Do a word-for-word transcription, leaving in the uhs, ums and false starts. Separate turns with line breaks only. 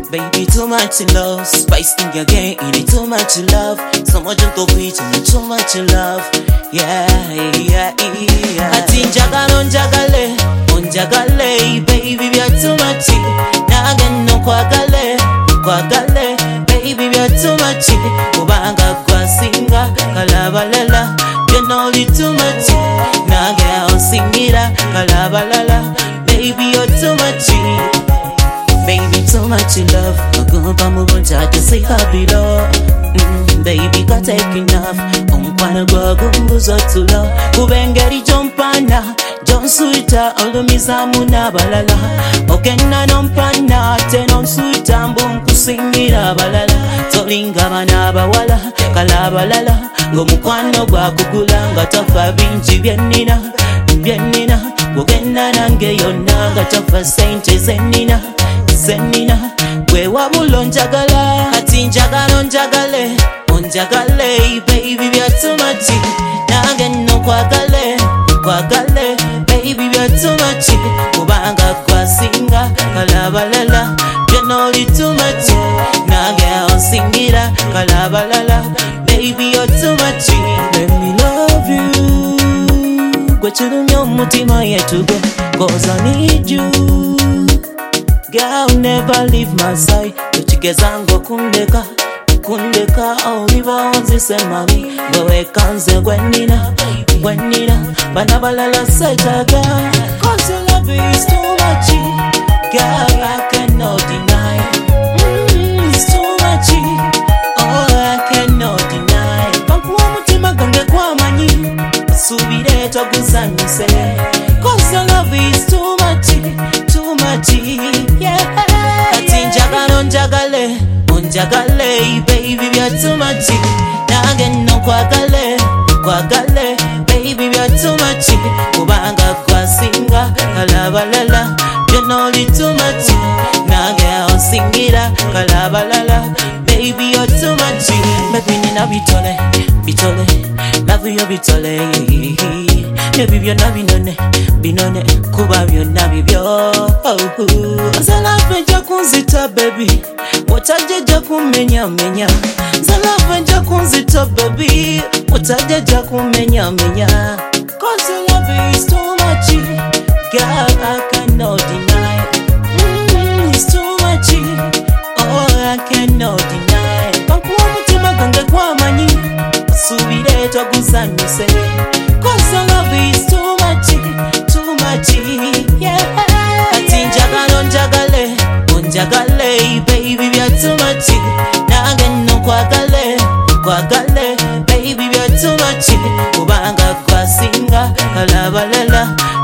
Baby, too much love, spicing your game, it too much love. So much to preach and too much love. Yeah, yeah, yeah. Ati njagala onjagale, onjagale, baby, you're too much. Nagen no kwagale, kwagale, baby, you're too much. Kubanga kwa singa, kalabalala, you know you too much. Nage on singira, kalabalala, baby, you're too much. Baby, too much love. Magumpa mubuncha to say happy love. Mm, baby, got take enough. Umpana gwa gumbuzo to love. Kubengeri jompana, John Suita, all the misamu na balala. Okena nompana, tenon suita, mbunku singira balala. Tolinga manaba wala, kalabalala. Ngomukwano gwa kugula, ngatofa binchi bienina, bienina. Kugenda nange yonna, ngatofa sente zenina. Zenina, we wabula onjagala, ati njagala onjagale, onjagale, baby, you're too much. Nange no kwagale, kwagale, baby, you're too much. Kubanga kwa singa, kalabalala, you know you too much. Nange on singira, kalabalala, baby, you're too much. Let me love you, gwechirumya mutima yetu go, cause I need you. Girl, never leave my side. Tuchigezango kundeka, kundeka. Oh, viva onzi semami. Gowe kanze gwenina, gwenina. Banabalala saita girl, cause your love is too much. Girl, I cannot deny. Mm, it's too much. Oh, I cannot deny. Pankuwa mutima gange kwa manyi. Subire toguzanyise. Cause your love is too much, too much. Onjagale, onjagale, baby, you're too much. Nagen no kwagale, kwagale, baby, you're too much. Kubanga kwa singa, kalabalala, you know you too much. Nage on singira, kalabalala, baby, you're too much. Maybe nina bitole, bitole, love you bitole. Maybe you're not binone, binone, kuba you're not bibyo. Zalave jakunzita baby, wataje jakumenya menya. Zalave jakunzita baby, wataje jakumenya menya. Cause your love is too much, girl, I cannot deny. Mm, it's too much, oh, I cannot deny. Pankuwa mutima gange kwa manyi, subire toguzanyise. Cause your love is too much, too much, yeah. Ati njagala onjagale, onjagale, baby, you're too much. Nange no kwagale, kwagale, baby, you're too much. Kubanga kwa singa, kalabalala,